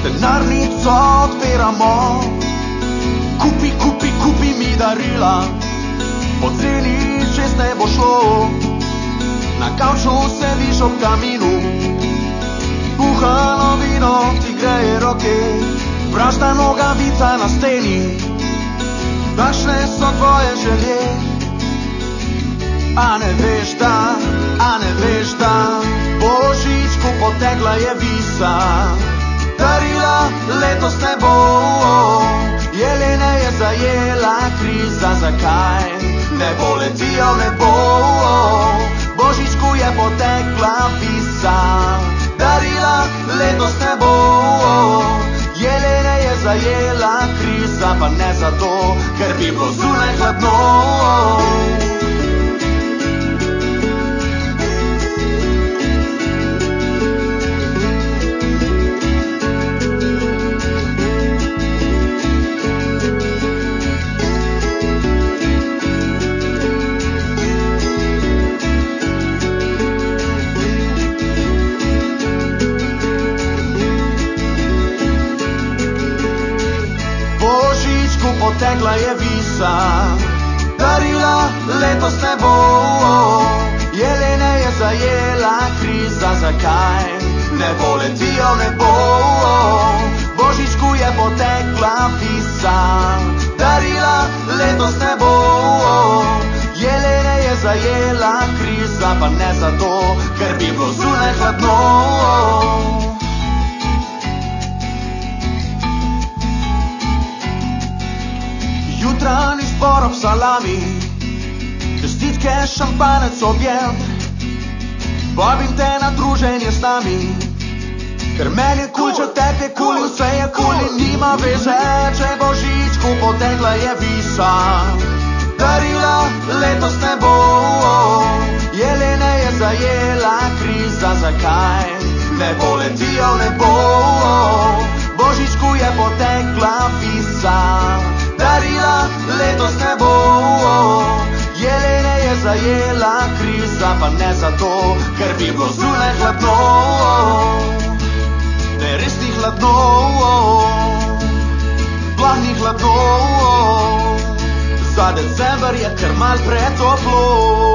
Denarnico odpiramo, kupi mi darila, poceni čez ne bo šlo. Na kavču sediš ob kaminu, kuhano vino ti greje roke, prašna nogavica na steni, kakšne so tvoje želje. A ne veš da, Božičku potekla je visa, darila letos ne bo, jelene je zajela kriza, zakaj ne bo letijo nebo. Božičku je potekla visa, darila letos ne bo, jelene je zajela kriza, pa ne zato, ker bi bilo zunaj hladno. Potekla je visa, darila letos ne bo, jelene je zajela kriza, zakaj ne bo letijo nebo. Božičku je potekla visa, darila letos ne bo, jelene je zajela kriza, pa ne zato, ker bi bilo zunaj hladno. Jutranji zbor ob salami, čestitke, šampanec, objem, vabim te na druženje z nami, ker meni je kul, če tebi je kul in vse je kul in nima veze, če Božičku potekla je visa, darila letos ne bo, jelene je zajela kriza, zakaj ne bo letijo nebo. Božičku je potekla visa, darila letos ne bo, jelene je zajela kriza, pa ne zato, ker bi bilo zunaj hladno. Ne res ni hladno, sploh ni hladno, za december je kar mal pretoplo.